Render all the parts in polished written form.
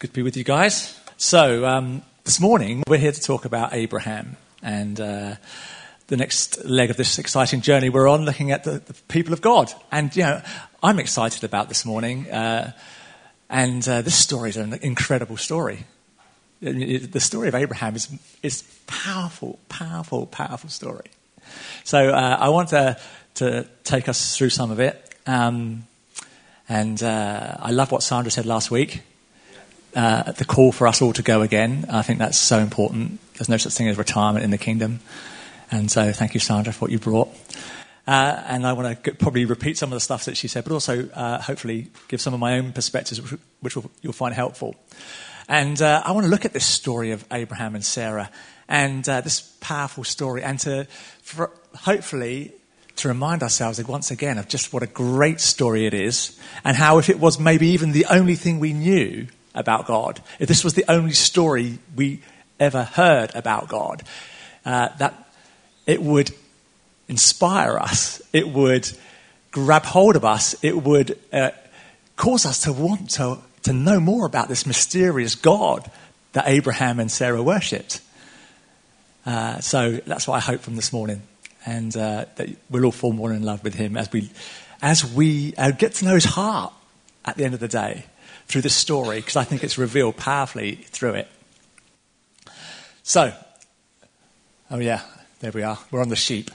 good to be with you guys. So, this morning we're here to talk about Abraham and the next leg of this exciting journey we're on, looking at the people of God. And, I'm excited about this morning. This story is an incredible story. The story of Abraham is powerful, powerful, powerful story. So I want to take us through some of it. I love what Sandra said last week. The call for us all to go again. I think that's so important. There's no such thing as retirement in the kingdom. And so thank you, Sandra, for what you brought. And I want to probably repeat some of the stuff that she said, but also hopefully give some of my own perspectives, which you'll find helpful. And I want to look at this story of Abraham and Sarah and this powerful story, and hopefully to remind ourselves once again of just what a great story it is, and how if it was maybe even the only thing we knew about God, if this was the only story we ever heard about God, that it would inspire us, it would grab hold of us, it would cause us to want to know more about this mysterious God that Abraham and Sarah worshipped. So that's what I hope from this morning, and that we'll all fall more in love with him as we get to know his heart at the end of the day through this story, because I think it's revealed powerfully through it. So, oh yeah, there we are. We're on the sheep.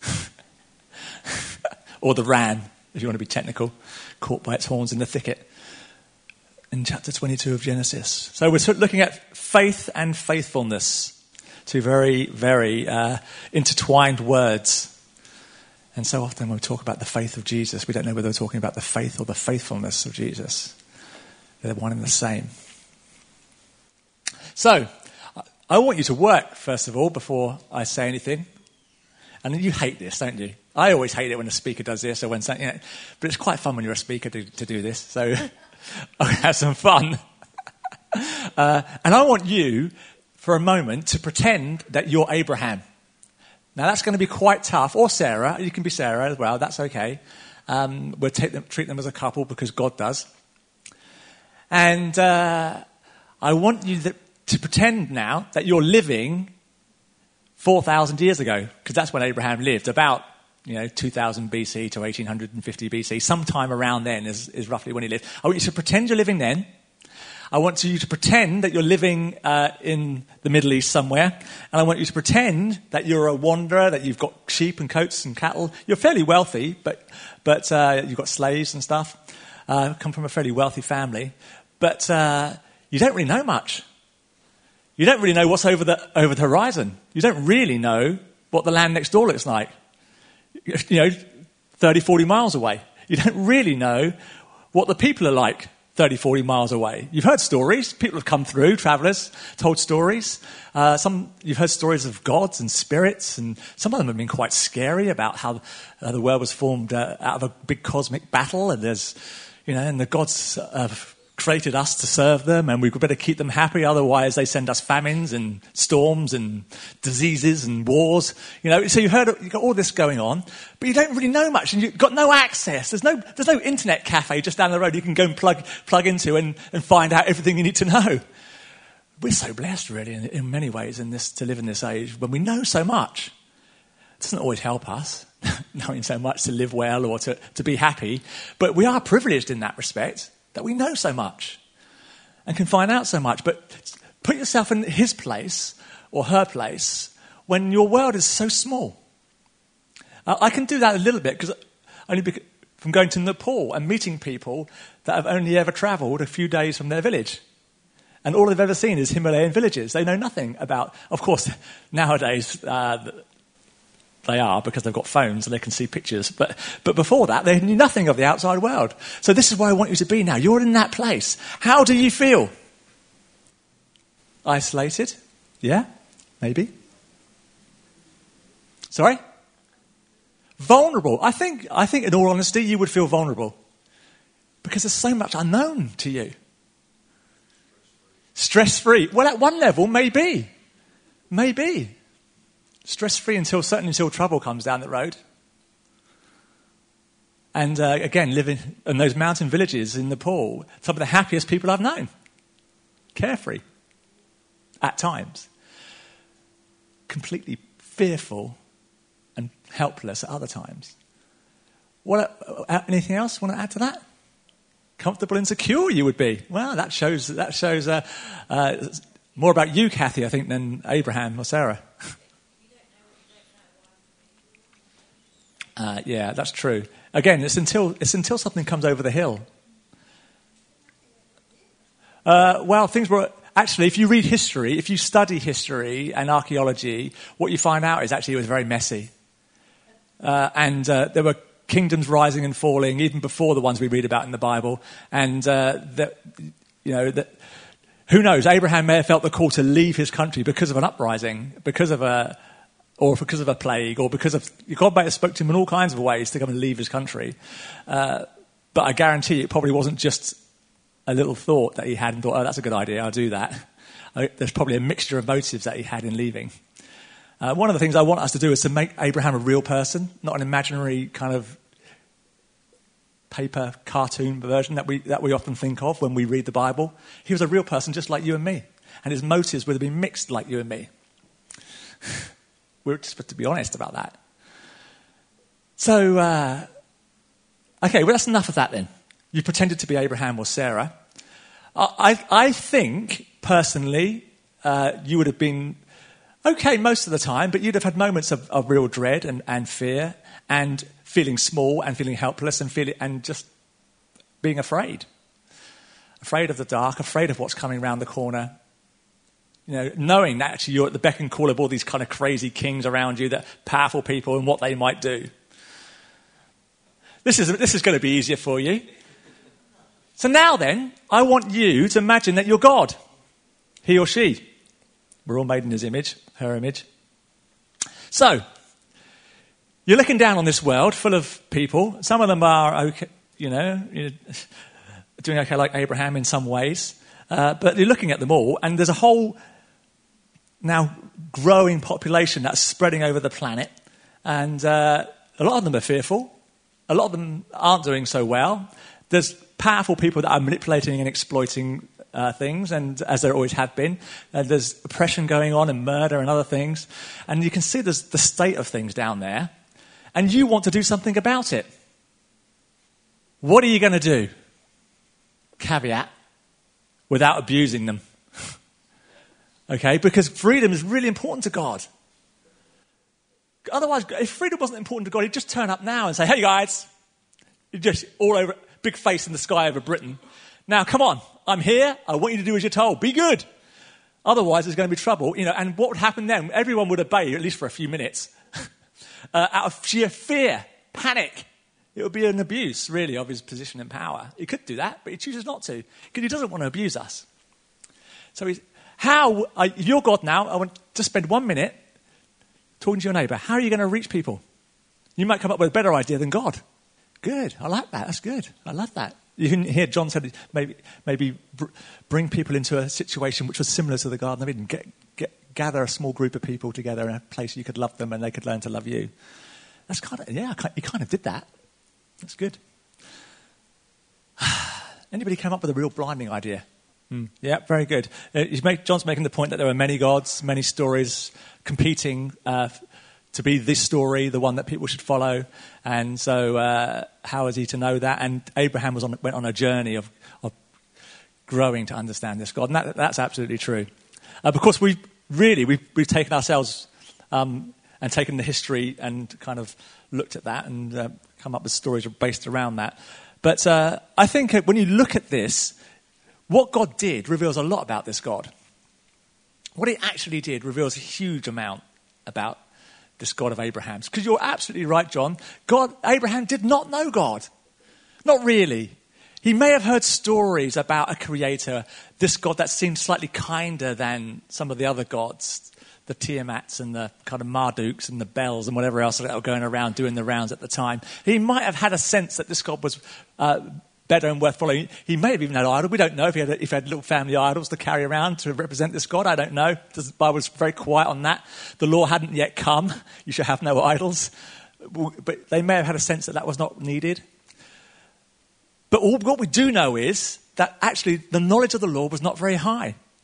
Or the ram, if you want to be technical, caught by its horns in the thicket. In chapter 22 of Genesis. So we're looking at faith and faithfulness, two very, very intertwined words. And so often when we talk about the faith of Jesus, we don't know whether we're talking about the faith or the faithfulness of Jesus. They're one and the same. So, I want you to work, first of all, before I say anything. And you hate this, don't you? I always hate it when a speaker does this, or when something, but it's quite fun when you're a speaker to do this. So, I'll have some fun. And I want you, for a moment, to pretend that you're Abraham. Now, that's going to be quite tough. Or Sarah. You can be Sarah as well. That's okay. We'll treat them as a couple because God does. And I want you to pretend now that you're living 4,000 years ago, because that's when Abraham lived, about 2000 BC to 1850 BC. Sometime around then is roughly when he lived. I want you to pretend you're living then. I want you to pretend that you're living in the Middle East somewhere. And I want you to pretend that you're a wanderer, that you've got sheep and goats and cattle. You're fairly wealthy, but you've got slaves and stuff. Come from a fairly wealthy family. But you don't really know much. You don't really know what's over the horizon. You don't really know what the land next door looks like. 30, 40 miles away. You don't really know what the people are like 30, 40 miles away. You've heard stories. People have come through, travellers, told stories. You've heard stories of gods and spirits, and some of them have been quite scary about how the world was formed out of a big cosmic battle, and and the gods have created us to serve them, and we've better keep them happy, otherwise they send us famines and storms and diseases and wars. So you've got all this going on, but you don't really know much, and you've got no access. There's no internet cafe just down the road you can go and plug into and find out everything you need to know. We're so blessed, really, in many ways, to live in this age when we know so much. It doesn't always help us, knowing so much to live well or to be happy, but we are privileged in that respect, that we know so much and can find out so much. But put yourself in his place or her place when your world is so small. I can do that a little bit from going to Nepal and meeting people that have only ever travelled a few days from their village. And all they've ever seen is Himalayan villages. They know nothing about, of course, nowadays they are, because they've got phones and they can see pictures. But before that, they knew nothing of the outside world. So this is where I want you to be now. You're in that place. How do you feel? Isolated? Yeah? Maybe? Sorry? Vulnerable. I think in all honesty, you would feel vulnerable. Because there's so much unknown to you. Stress-free. Well, at one level, maybe. Maybe. Stress-free until trouble comes down the road. And again, living in those mountain villages in Nepal, some of the happiest people I've known. carefree at times, completely fearful and helpless at other times. Anything else want to add to that? Comfortable and secure you would be. Well, that shows more about you, Kathy, I think, than Abraham or Sarah. Yeah, that's true. Again, it's until something comes over the hill. Well, things were... Actually, if you read history, if you study history and archaeology, what you find out is actually it was very messy. And there were kingdoms rising and falling even before the ones we read about in the Bible. And, who knows, Abraham may have felt the call to leave his country because of an uprising, because of a plague, or because of... God may have spoke to him in all kinds of ways to come and leave his country. But I guarantee it probably wasn't just a little thought that he had and thought, oh, that's a good idea, I'll do that. There's probably a mixture of motives that he had in leaving. One of the things I want us to do is to make Abraham a real person, not an imaginary kind of paper cartoon version that we often think of when we read the Bible. He was a real person just like you and me, and his motives would have been mixed like you and me. We're just supposed to be honest about that. So, okay, well, that's enough of that then. You pretended to be Abraham or Sarah. I think, personally, you would have been okay most of the time, but you'd have had moments of real dread and fear and feeling small and feeling helpless and just being afraid. Afraid of the dark, afraid of what's coming around the corner. Knowing that actually you're at the beck and call of all these kind of crazy kings around you, that powerful people and what they might do. This is going to be easier for you. So now then, I want you to imagine that you're God. He or she. We're all made in his image, her image. So, you're looking down on this world full of people. Some of them are okay, doing okay like Abraham in some ways. But you're looking at them all, and there's a whole now growing population that's spreading over the planet. And a lot of them are fearful. A lot of them aren't doing so well. There's powerful people that are manipulating and exploiting things, and as there always have been. There's oppression going on and murder and other things. And you can see there's the state of things down there. And you want to do something about it. What are you going to do? Caveat, without abusing them. Okay, because freedom is really important to God. Otherwise, if freedom wasn't important to God, he'd just turn up now and say, hey guys, you're just all over, big face in the sky over Britain. Now, come on, I'm here. I want you to do as you're told. Be good. Otherwise, there's going to be trouble. And what would happen then? Everyone would obey, at least for a few minutes, out of sheer fear, panic. It would be an abuse, really, of his position and power. He could do that, but he chooses not to, because he doesn't want to abuse us. So if you're God now, I want to spend 1 minute talking to your neighbour. How are you going to reach people? You might come up with a better idea than God. Good. I like that. That's good. I love that. You can hear John said maybe bring people into a situation which was similar to the Garden of Eden. Gather a small group of people together in a place you could love them and they could learn to love you. That's you kind of did that. That's good. Anybody come up with a real blinding idea? Yeah, very good. John's making the point that there are many gods, many stories competing to be this story, the one that people should follow. And so how is he to know that? And Abraham went on a journey of growing to understand this God. And that's absolutely true. Because we've taken ourselves and taken the history and kind of looked at that and come up with stories based around that. But I think when you look at this, what God did reveals a lot about this God. What he actually did reveals a huge amount about this God of Abraham's. Because you're absolutely right, John. Abraham did not know God. Not really. He may have heard stories about a creator, this God that seemed slightly kinder than some of the other gods, the Tiamats and the kind of Marduks and the Bells and whatever else that were going around doing the rounds at the time. He might have had a sense that this God was better and worth following. He may have even had idols. We don't know if he had little family idols to carry around to represent this God. I don't know. The Bible's very quiet on that. The law hadn't yet come. You should have no idols. But they may have had a sense that was not needed. But what we do know is that actually the knowledge of the law was not very high.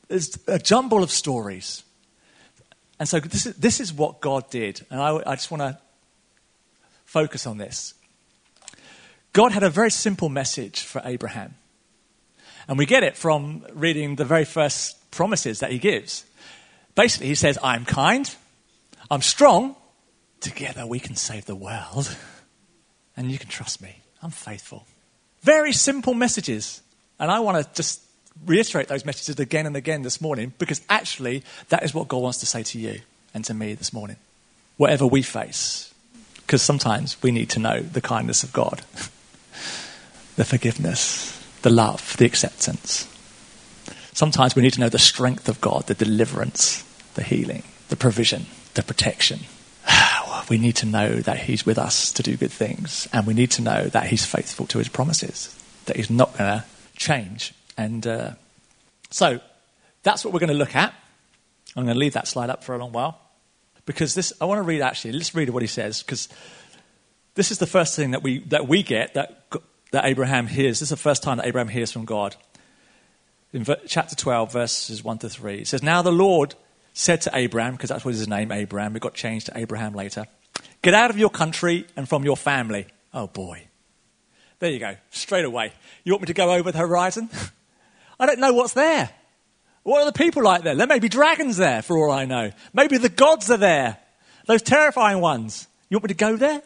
There's a jumble of stories. And so this is what God did. And I just want to focus on this. God had a very simple message for Abraham. And we get it from reading the very first promises that he gives. Basically, he says, I'm kind, I'm strong, together we can save the world. And you can trust me, I'm faithful. Very simple messages. And I want to just reiterate those messages again and again this morning, because actually that is what God wants to say to you and to me this morning. Whatever we face, because sometimes we need to know the kindness of God, the forgiveness, the love, the acceptance. Sometimes we need to know the strength of God, the deliverance, the healing, the provision, the protection. We need to know that he's with us to do good things, and we need to know that he's faithful to his promises, that he's not going to change. And so that's what we're going to look at. I'm going to leave that slide up for a long while, because I want to read, actually, let's read what he says, because this is the first thing that we get that Abraham hears. This is the first time that Abraham hears from God. In chapter 12, verses 1 to 3, it says, Now the Lord said to Abraham, because that's what his name, Abraham, it got changed to Abraham later, get out of your country and from your family. Oh boy. There you go, straight away. You want me to go over the horizon? I don't know what's there. What are the people like there? There may be dragons there, for all I know. Maybe the gods are there. Those terrifying ones. You want me to go there?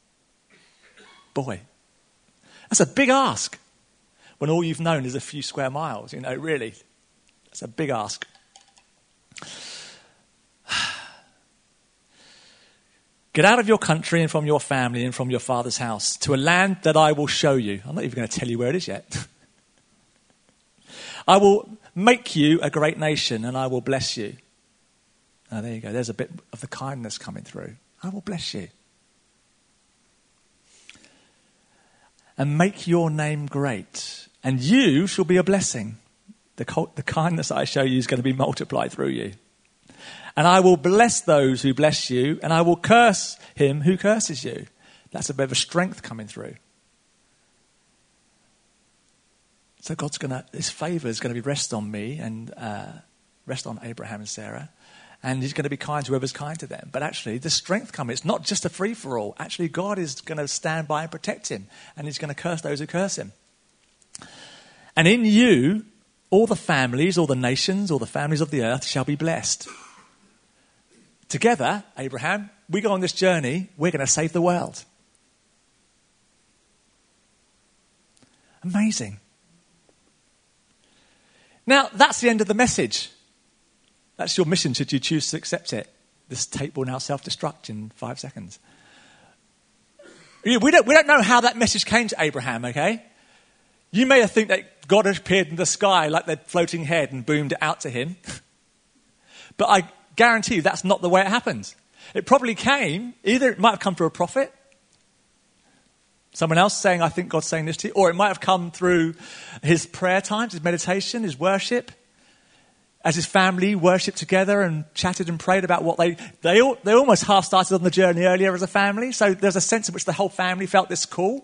Boy, that's a big ask. When all you've known is a few square miles, really. That's a big ask. Get out of your country and from your family and from your father's house to a land that I will show you. I'm not even going to tell you where it is yet. I will make you a great nation and I will bless you. Oh, there you go. There's a bit of the kindness coming through. I will bless you. And make your name great. And you shall be a blessing. The kindness I show you is going to be multiplied through you. And I will bless those who bless you, and I will curse him who curses you. That's a bit of a strength coming through. So his favour is going to be rest on me and rest on Abraham and Sarah. And he's going to be kind to whoever's kind to them. But actually, the strength coming, it's not just a free-for-all. Actually, God is going to stand by and protect him. And he's going to curse those who curse him. And in you, all the families, all the nations, all the families of the earth shall be blessed. Together, Abraham, we go on this journey, we're going to save the world. Amazing. Now, that's the end of the message. That's your mission, should you choose to accept it. This tape will now self-destruct in 5 seconds. We don't know how that message came to Abraham, okay? You may think that God appeared in the sky like the floating head and boomed it out to him. But I guarantee you that's not the way it happened. It probably came, either it might have come through a prophet, someone else saying, I think God's saying this to you, or it might have come through his prayer times, his meditation, his worship, as his family worshipped together and chatted and prayed about what they almost half started on the journey earlier as a family. So there's a sense in which the whole family felt this call.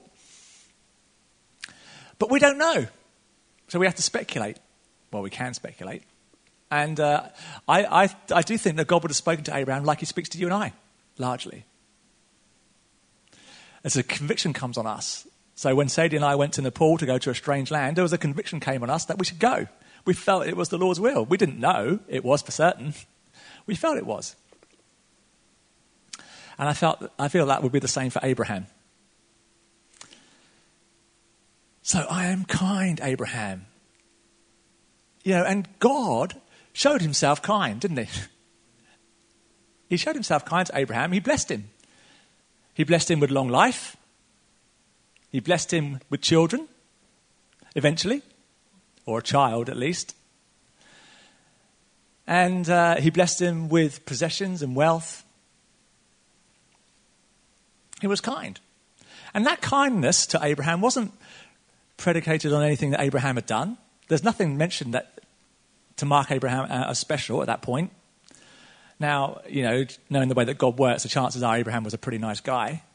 But we don't know. So we have to speculate. Well, we can speculate. And I do think that God would have spoken to Abraham like he speaks to you and I, largely. As a conviction comes on us. So when Sadie and I went to Nepal to go to a strange land, there was a conviction came on us that we should go. We felt it was the Lord's will. We didn't know it was for certain. We felt it was. And I feel that would be the same for Abraham. So I am kind, Abraham. And God showed himself kind, didn't he? He showed himself kind to Abraham. He blessed him. He blessed him with long life. He blessed him with children, eventually, or a child at least. And he blessed him with possessions and wealth. He was kind. And that kindness to Abraham wasn't predicated on anything that Abraham had done. There's nothing mentioned to mark Abraham as special at that point. Now, knowing the way that God works, the chances are Abraham was a pretty nice guy.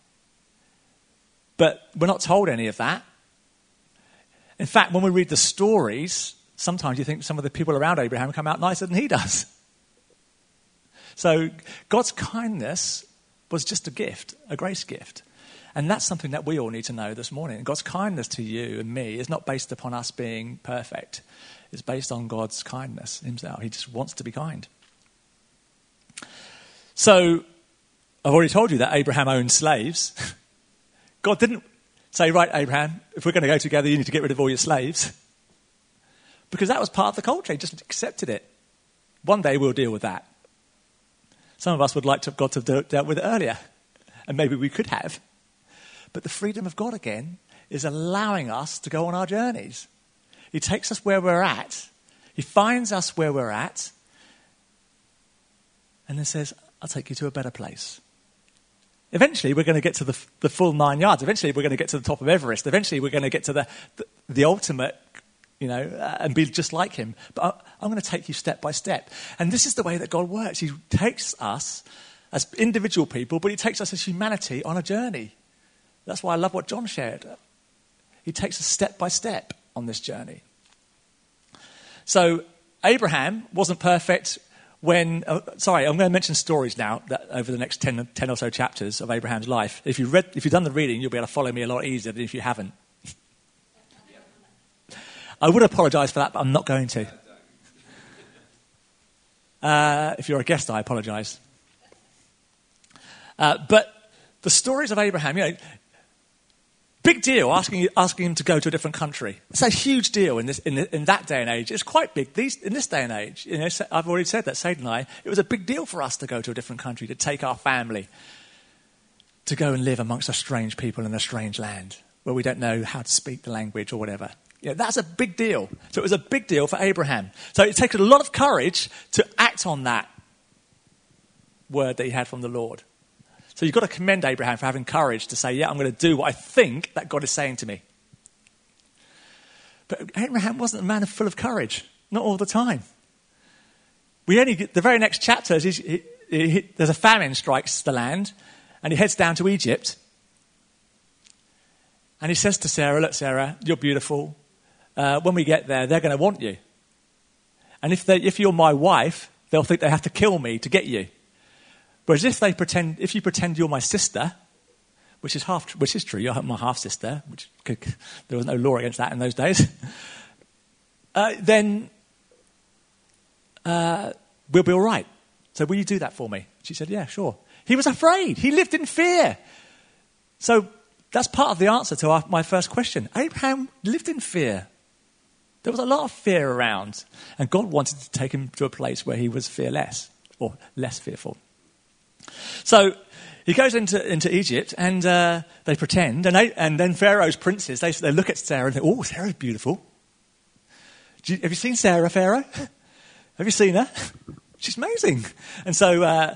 But we're not told any of that. In fact, when we read the stories, sometimes you think some of the people around Abraham come out nicer than he does. So God's kindness was just a gift, a grace gift. And that's something that we all need to know this morning. God's kindness to you and me is not based upon us being perfect. It's based on God's kindness himself. He just wants to be kind. So I've already told you that Abraham owned slaves. God didn't say, right, Abraham, if we're going to go together, you need to get rid of all your slaves. Because that was part of the culture. He just accepted it. One day we'll deal with that. Some of us would like to have God to have dealt with it earlier. And maybe we could have. But the freedom of God, again, is allowing us to go on our journeys. He takes us where we're at. He finds us where we're at. And then says, I'll take you to a better place. Eventually, we're going to get to the full 9 yards. Eventually, we're going to get to the top of Everest. Eventually, we're going to get to the ultimate, and be just like him. But I'm going to take you step by step. And this is the way that God works. He takes us as individual people, but he takes us as humanity on a journey. That's why I love what John shared. He takes us step by step on this journey. So Abraham wasn't perfect when... I'm going to mention stories now that over the next 10 or so chapters of Abraham's life. If you've done the reading, you'll be able to follow me a lot easier than if you haven't. I would apologise for that, but I'm not going to. If you're a guest, I apologise. But the stories of Abraham, big deal asking him to go to a different country. It's a huge deal in that day and age. It's quite big in this day and age. I've already said that, Sadie and I, it was a big deal for us to go to a different country, to take our family, to go and live amongst a strange people in a strange land where we don't know how to speak the language or whatever. That's a big deal. So it was a big deal for Abraham. So it takes a lot of courage to act on that word that he had from the Lord. So you've got to commend Abraham for having courage to say, I'm going to do what I think that God is saying to me. But Abraham wasn't a man full of courage. Not all the time. The very next chapter, there's a famine strikes the land, and he heads down to Egypt. And he says to Sarah, look, Sarah, you're beautiful. When we get there, they're going to want you. And if you're my wife, they'll think they have to kill me to get you. Whereas if you pretend you're my sister, which is true, you're my half sister, there was no law against that in those days, then we'll be all right. So will you do that for me? She said, yeah, sure. He was afraid. He lived in fear. So that's part of the answer to my first question. Abraham lived in fear. There was a lot of fear around, and God wanted to take him to a place where he was fearless or less fearful. So he goes into Egypt, and they pretend, and then Pharaoh's princes, they look at Sarah and think, oh, Sarah's beautiful. Have you seen Sarah, Pharaoh? Have you seen her? She's amazing. And so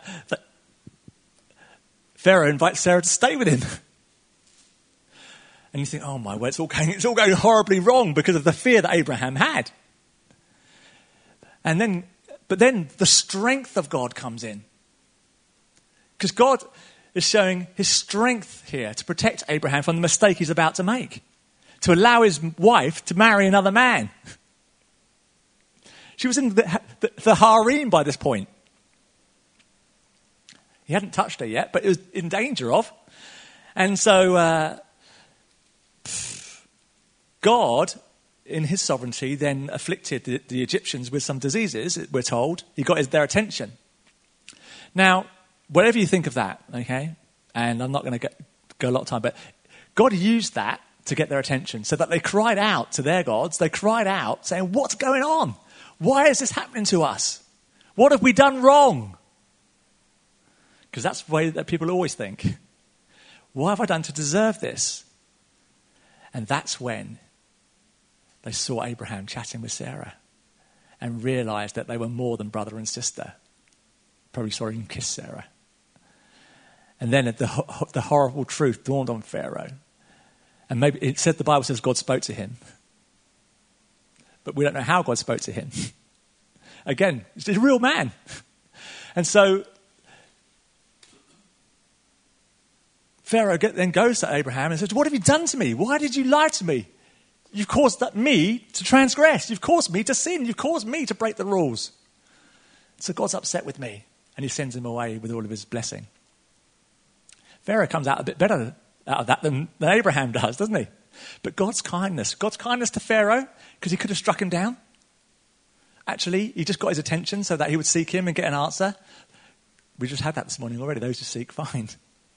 Pharaoh invites Sarah to stay with him. And you think, oh my word, it's all going horribly wrong because of the fear that Abraham had. But then the strength of God comes in. Because God is showing his strength here to protect Abraham from the mistake he's about to make. To allow his wife to marry another man. She was in the harem by this point. He hadn't touched her yet, but it was in danger of. And so God, in his sovereignty, then afflicted the Egyptians with some diseases, we're told. He got their attention. Now, whatever you think of that, okay, and I'm not going to go a lot of time, but God used that to get their attention so that they cried out to their gods. They cried out saying, what's going on? Why is this happening to us? What have we done wrong? Because that's the way that people always think. What have I done to deserve this? And that's when they saw Abraham chatting with Sarah and realized that they were more than brother and sister. Probably saw him kiss Sarah. And then the horrible truth dawned on Pharaoh. And maybe it said, the Bible says God spoke to him. But we don't know how God spoke to him. Again, he's a real man. And so Pharaoh then goes to Abraham and says, what have you done to me? Why did you lie to me? You've caused me to transgress. You've caused me to sin. You've caused me to break the rules. So God's upset with me, and he sends him away with all of his blessing. Pharaoh comes out a bit better out of that than Abraham does, doesn't he? But God's kindness to Pharaoh, because he could have struck him down. Actually, he just got his attention so that he would seek him and get an answer. We just had that this morning already. Those who seek, find.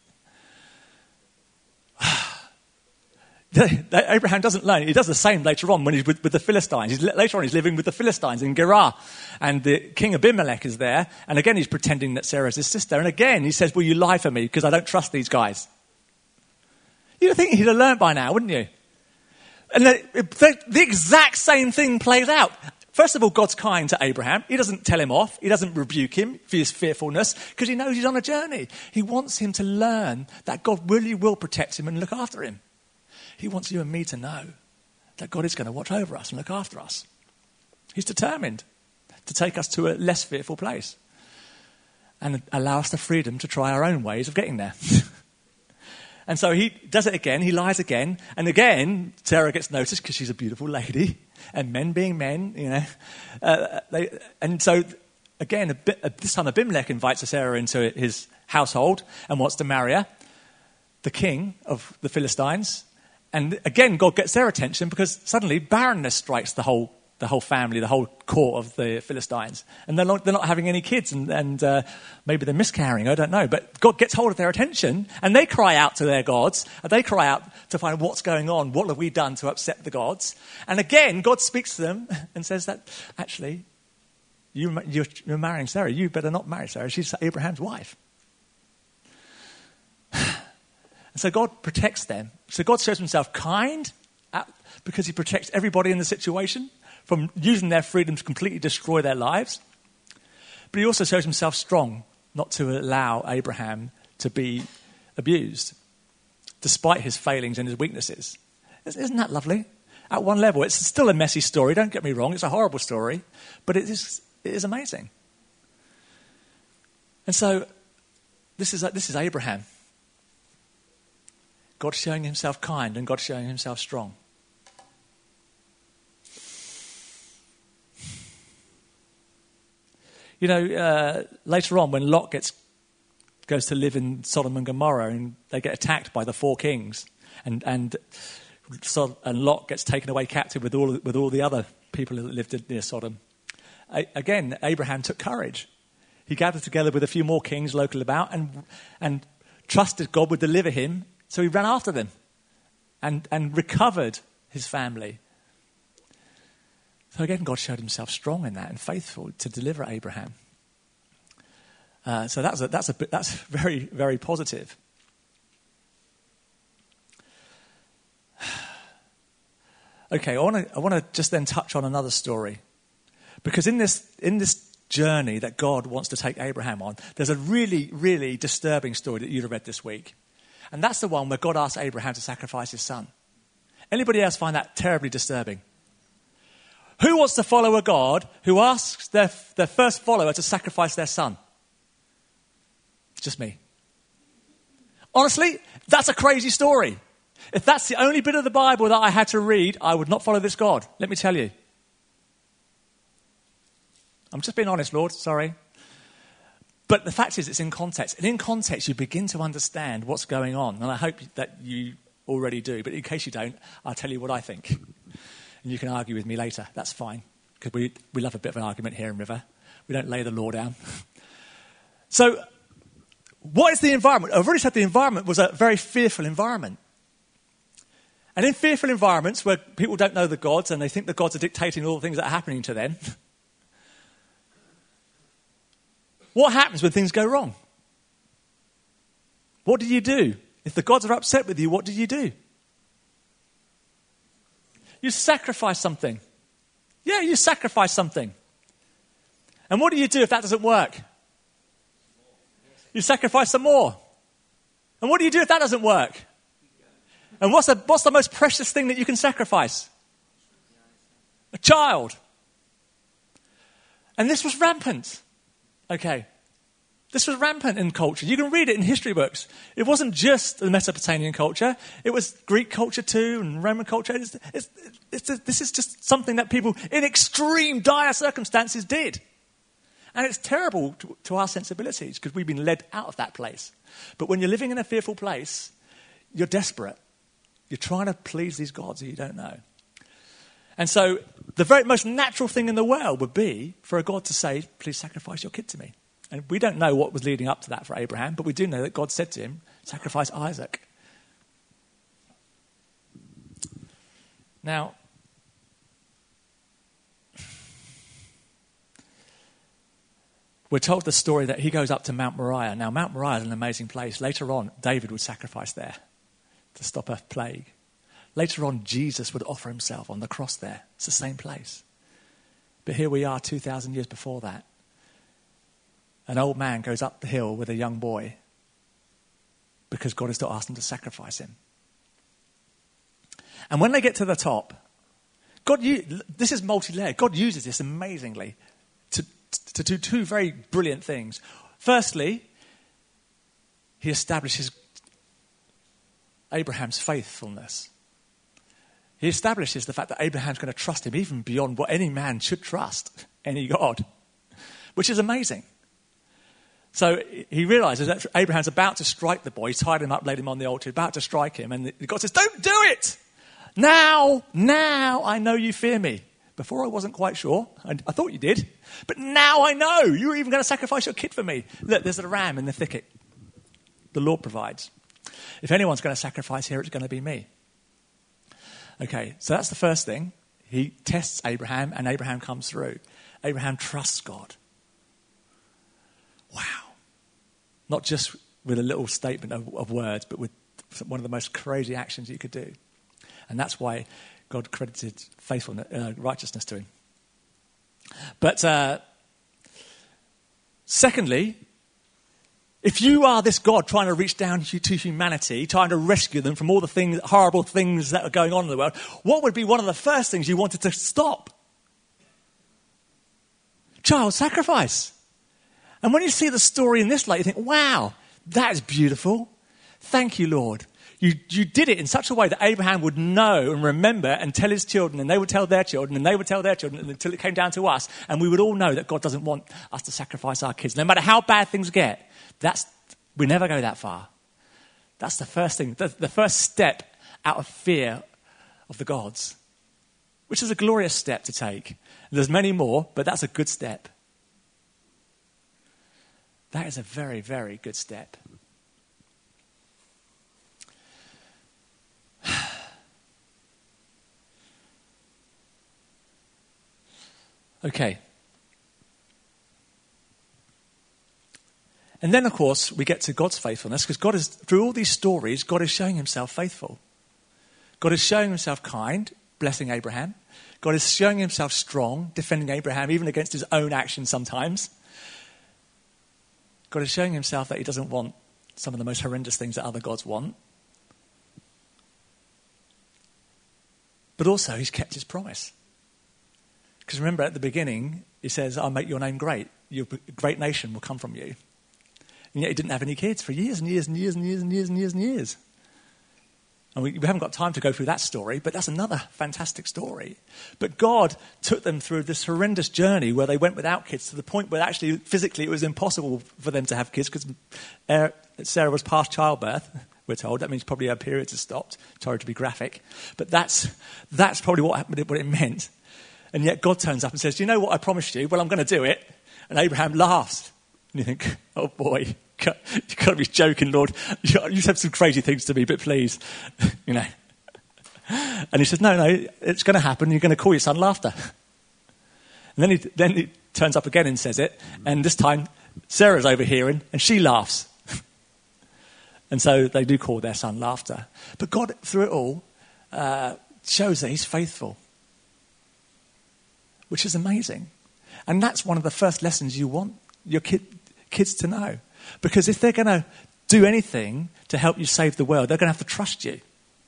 Abraham doesn't learn. He does the same later on when he's with the Philistines. Later on, he's living with the Philistines in Gerar. And the king Abimelech is there. And again, he's pretending that Sarah's his sister. And again, he says, will you lie for me because I don't trust these guys? You'd think he'd have learned by now, wouldn't you? And the exact same thing plays out. First of all, God's kind to Abraham. He doesn't tell him off. He doesn't rebuke him for his fearfulness because he knows he's on a journey. He wants him to learn that God really will protect him and look after him. He wants you and me to know that God is going to watch over us and look after us. He's determined to take us to a less fearful place and allow us the freedom to try our own ways of getting there. And so he does it again. He lies again. And again, Sarah gets noticed because she's a beautiful lady. And men being men, you know. And so, again, this time Abimelech invites Sarah into his household and wants to marry her, the king of the Philistines. And again, God gets their attention because suddenly barrenness strikes the whole family, the whole court of the Philistines. And they're not having any kids and maybe they're miscarrying, I don't know. But God gets hold of their attention and they cry out to their gods. And they cry out to find what's going on. What have we done to upset the gods? And again, God speaks to them and says that, actually, you're marrying Sarah. You better not marry Sarah. She's Abraham's wife. And so God protects them. So God shows himself kind because he protects everybody in the situation from using their freedom to completely destroy their lives. But he also shows himself strong not to allow Abraham to be abused, despite his failings and his weaknesses. Isn't that lovely? At one level, it's still a messy story, don't get me wrong. It's a horrible story, but it is amazing. And so this is Abraham. God showing himself kind and God showing himself strong. You know, later on when Lot goes to live in Sodom and Gomorrah and they get attacked by the four kings and Lot gets taken away captive with all the other people that lived near Sodom. Again, Abraham took courage. He gathered together with a few more kings local about and trusted God would deliver him. So he ran after them and recovered his family. So again, God showed himself strong in that and faithful to deliver Abraham. So that's very, very positive. Okay, I want to just then touch on another story, because in this journey that God wants to take Abraham on, there's a really, really disturbing story that you'd have read this week. And that's the one where God asked Abraham to sacrifice his son. Anybody else find that terribly disturbing? Who wants to follow a God who asks their first follower to sacrifice their son? Just me. Honestly, that's a crazy story. If that's the only bit of the Bible that I had to read, I would not follow this God. Let me tell you. I'm just being honest, Lord. Sorry. But the fact is, it's in context. And in context, you begin to understand what's going on. And I hope that you already do. But in case you don't, I'll tell you what I think. And you can argue with me later. That's fine. Because we love a bit of an argument here in River. We don't lay the law down. So, what is the environment? I've already said the environment was a very fearful environment. And in fearful environments where people don't know the gods and they think the gods are dictating all the things that are happening to them, what happens when things go wrong? What do you do? If the gods are upset with you, what do you do? You sacrifice something. Yeah, you sacrifice something. And what do you do if that doesn't work? You sacrifice some more. And what do you do if that doesn't work? And what's the most precious thing that you can sacrifice? A child. And this was rampant. Okay. This was rampant in culture. You can read it in history books. It wasn't just the Mesopotamian culture. It was Greek culture too, and Roman culture. This is just something that people in extreme, dire circumstances did. And it's terrible to our sensibilities because we've been led out of that place. But when you're living in a fearful place, you're desperate. You're trying to please these gods that you don't know. And so the very most natural thing in the world would be for a God to say, please sacrifice your kid to me. And we don't know what was leading up to that for Abraham, but we do know that God said to him, sacrifice Isaac. Now, we're told the story that he goes up to Mount Moriah. Now, Mount Moriah is an amazing place. Later on, David would sacrifice there to stop a plague. Later on, Jesus would offer himself on the cross there. It's the same place. But here we are 2,000 years before that. An old man goes up the hill with a young boy because God has to ask them to sacrifice him. And when they get to the top, this is multi-layered. God uses this amazingly to do two very brilliant things. Firstly, he establishes Abraham's faithfulness. He establishes the fact that Abraham's going to trust him even beyond what any man should trust any God, which is amazing. So he realizes that Abraham's about to strike the boy. He's tied him up, laid him on the altar, about to strike him. And God says, don't do it. Now I know you fear me. Before I wasn't quite sure. I thought you did. But now I know. You were even going to sacrifice your kid for me. Look, there's a ram in the thicket. The Lord provides. If anyone's going to sacrifice here, it's going to be me. Okay, so that's the first thing. He tests Abraham, and Abraham comes through. Abraham trusts God. Wow. Not just with a little statement of words, but with one of the most crazy actions you could do. And that's why God credited faithfulness, righteousness to him. But secondly, if you are this God trying to reach down to humanity, trying to rescue them from all the horrible things that are going on in the world, what would be one of the first things you wanted to stop? Child sacrifice. And when you see the story in this light, you think, wow, that is beautiful. Thank you, Lord. You did it in such a way that Abraham would know and remember and tell his children, and they would tell their children, and they would tell their children until it came down to us. And we would all know that God doesn't want us to sacrifice our kids. No matter how bad things get, we never go that far. That's the first thing, the first step out of fear of the gods, which is a glorious step to take. There's many more, but that's a good step. That is a very, very good step. Okay. And then, of course, we get to God's faithfulness, because through all these stories, God is showing himself faithful. God is showing himself kind, blessing Abraham. God is showing himself strong, defending Abraham, even against his own actions sometimes. God is showing himself that he doesn't want some of the most horrendous things that other gods want. But also, he's kept his promise. Because remember, at the beginning, he says, I'll make your name great. Your great nation will come from you. And yet he didn't have any kids for years and years and years and years and years and years and years. And we haven't got time to go through that story, but that's another fantastic story. But God took them through this horrendous journey where they went without kids to the point where actually physically it was impossible for them to have kids because Sarah was past childbirth, we're told. That means probably her periods had stopped. Sorry to be graphic. But that's probably what it meant. And yet God turns up and says, do you know what I promised you? Well, I'm going to do it. And Abraham laughs. And you think, oh boy, you've got to be joking, Lord. You said some crazy things to me, but please, And he says, no, it's going to happen. You're going to call your son Laughter. And then he turns up again and says it. And this time, Sarah's overhearing and she laughs. And so they do call their son Laughter. But God, through it all, shows that he's faithful, which is amazing. And that's one of the first lessons you want your kids to know. Because if they're going to do anything to help you save the world, they're going to have to trust you.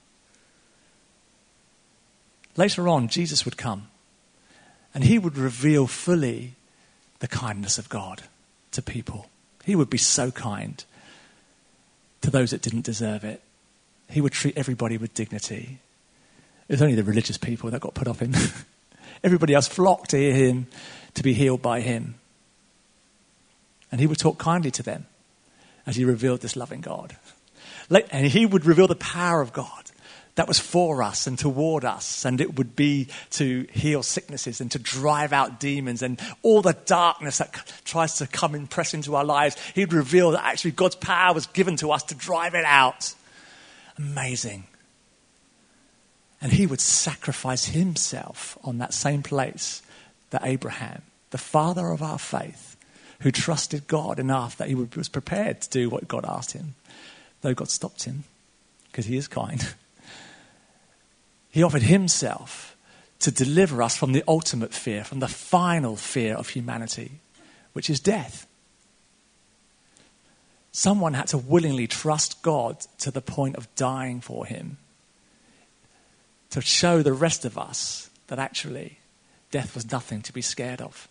Later on, Jesus would come and he would reveal fully the kindness of God to people. He would be so kind to those that didn't deserve it. He would treat everybody with dignity. It was only the religious people that got put off him. Everybody else flocked to hear him, to be healed by him. And he would talk kindly to them as he revealed this loving God. And he would reveal the power of God that was for us and toward us. And it would be to heal sicknesses and to drive out demons and all the darkness that tries to come and press into our lives. He'd reveal that actually God's power was given to us to drive it out. Amazing. And he would sacrifice himself on that same place that Abraham, the father of our faith, who trusted God enough that he was prepared to do what God asked him, though God stopped him, because he is kind. He offered himself to deliver us from the ultimate fear, from the final fear of humanity, which is death. Someone had to willingly trust God to the point of dying for him, to show the rest of us that actually death was nothing to be scared of.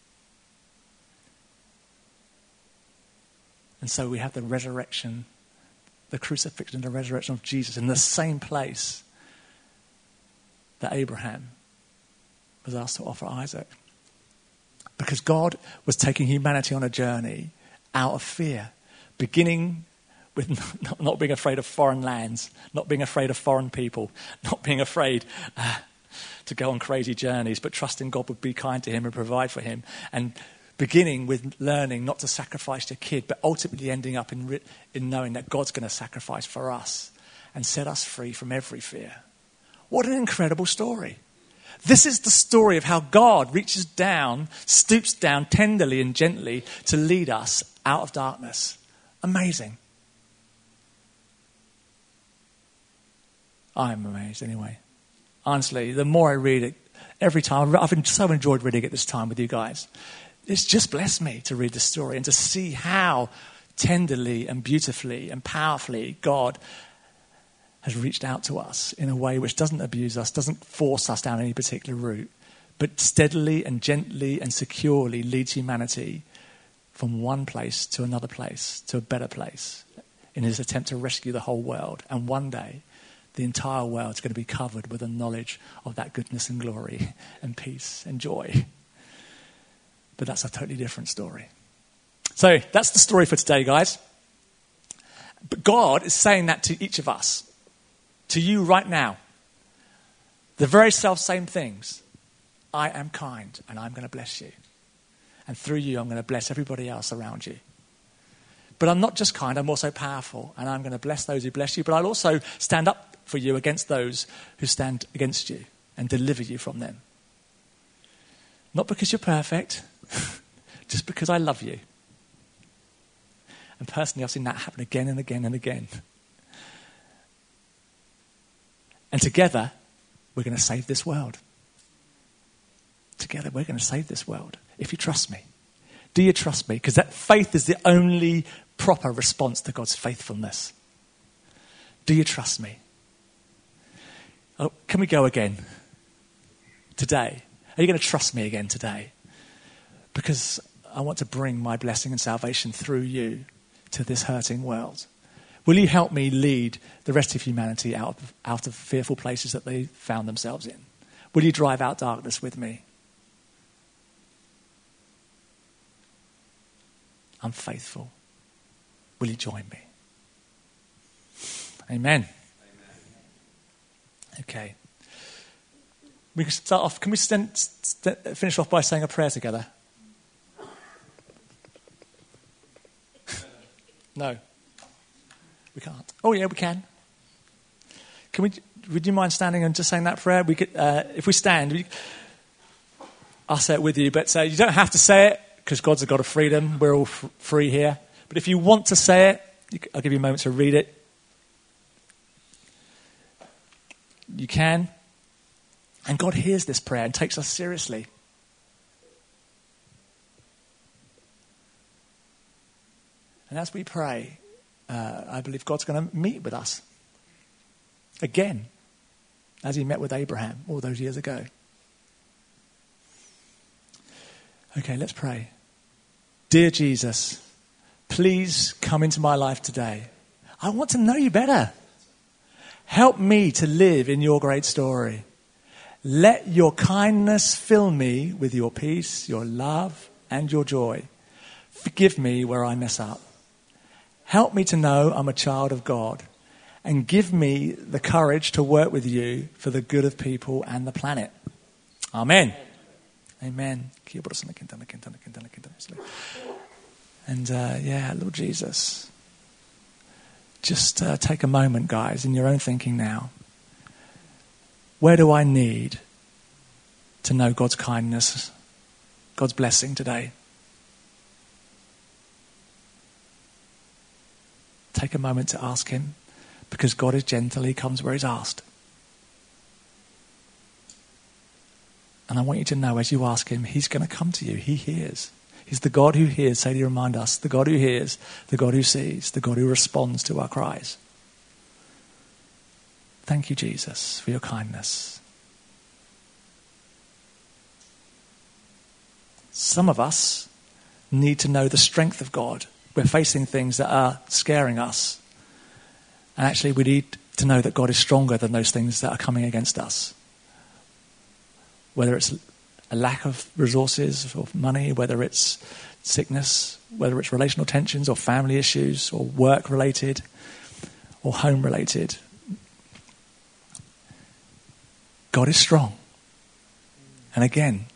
And so we have the resurrection, the crucifixion and the resurrection of Jesus in the same place that Abraham was asked to offer Isaac. Because God was taking humanity on a journey out of fear, beginning with not being afraid of foreign lands, not being afraid of foreign people, not being afraid to go on crazy journeys, but trusting God would be kind to him and provide for him. And beginning with learning not to sacrifice your kid, but ultimately ending up in knowing that God's going to sacrifice for us and set us free from every fear. What an incredible story. This is the story of how God reaches down, stoops down tenderly and gently to lead us out of darkness. Amazing. I'm amazed anyway. Honestly, the more I read it, every time, I've so enjoyed reading it this time with you guys. It's just blessed me to read the story and to see how tenderly and beautifully and powerfully God has reached out to us in a way which doesn't abuse us, doesn't force us down any particular route, but steadily and gently and securely leads humanity from one place, to a better place, in his attempt to rescue the whole world. And one day, the entire world is going to be covered with a knowledge of that goodness and glory and peace and joy. But that's a totally different story. So that's the story for today, guys. But God is saying that to each of us, to you right now. The very self-same things. I am kind and I'm going to bless you. And through you, I'm going to bless everybody else around you. But I'm not just kind, I'm also powerful. And I'm going to bless those who bless you. But I'll also stand up for you against those who stand against you and deliver you from them. Not because you're perfect, just because I love you. And personally, I've seen that happen again and again and again. And together, we're going to save this world. Together, we're going to save this world. If you trust me. Do you trust me? Because that faith is the only proper response to God's faithfulness. Do you trust me? Oh, can we go again? Today. Are you going to trust me again today? Because I want to bring my blessing and salvation through you to this hurting world. Will you help me lead the rest of humanity out of fearful places that they found themselves in? Will you drive out darkness with me? I'm faithful. Will you join me? Amen. Okay. We can start off. Can we finish off by saying a prayer together? No. We can't. Oh yeah, we can. Would you mind standing and just saying that prayer? We could, if we stand, I'll say it with you. But you don't have to say it because God's a God of freedom. We're all free here. But if you want to say it, I'll give you a moment to read it. You can. And God hears this prayer and takes us seriously. And as we pray, I believe God's going to meet with us again, as he met with Abraham all those years ago. Okay, let's pray. Dear Jesus, please come into my life today. I want to know you better. Help me to live in your great story. Let your kindness fill me with your peace, your love, and your joy. Forgive me where I mess up. Help me to know I'm a child of God, and give me the courage to work with you for the good of people and the planet. Amen. Amen. And Lord Jesus, just take a moment, guys, in your own thinking now. Where do I need to know God's kindness, God's blessing today? Take a moment to ask him, because God is gentle. He comes where he's asked. And I want you to know, as you ask him, he's going to come to you. He hears. He's the God who hears. Say to remind us, the God who hears, the God who sees, the God who responds to our cries. Thank you, Jesus, for your kindness. Some of us need to know the strength of God. We're facing things that are scaring us. And actually, we need to know that God is stronger than those things that are coming against us. Whether it's a lack of resources or money, whether it's sickness, whether it's relational tensions or family issues or work-related or home-related. God is strong. And again,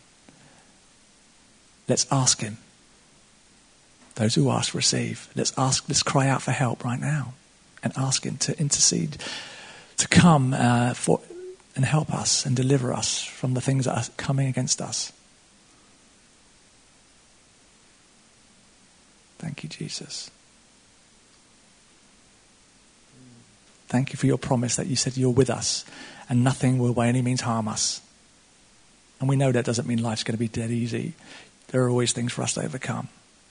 let's ask him. Those who ask, receive. Let's cry out for help right now and ask him to intercede, to come and help us and deliver us from the things that are coming against us. Thank you, Jesus. Thank you for your promise that you said you're with us and nothing will by any means harm us. And we know that doesn't mean life's going to be dead easy. There are always things for us to overcome.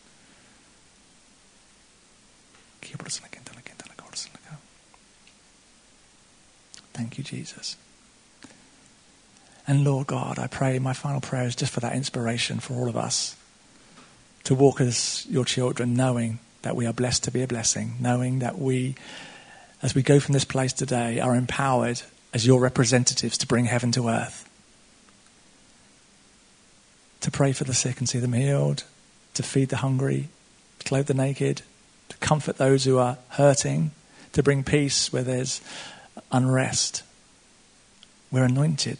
Thank you, Jesus. And Lord God, I pray, my final prayer is just for that inspiration for all of us to walk as your children, knowing that we are blessed to be a blessing, knowing that we, as we go from this place today, are empowered as your representatives to bring heaven to earth. To pray for the sick and see them healed, to feed the hungry, to clothe the naked, to comfort those who are hurting, to bring peace where there's unrest. We're anointed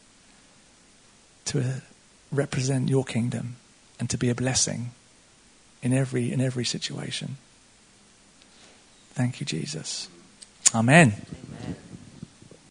to represent your kingdom and to be a blessing in every situation. Thank you, Jesus. Amen. Amen.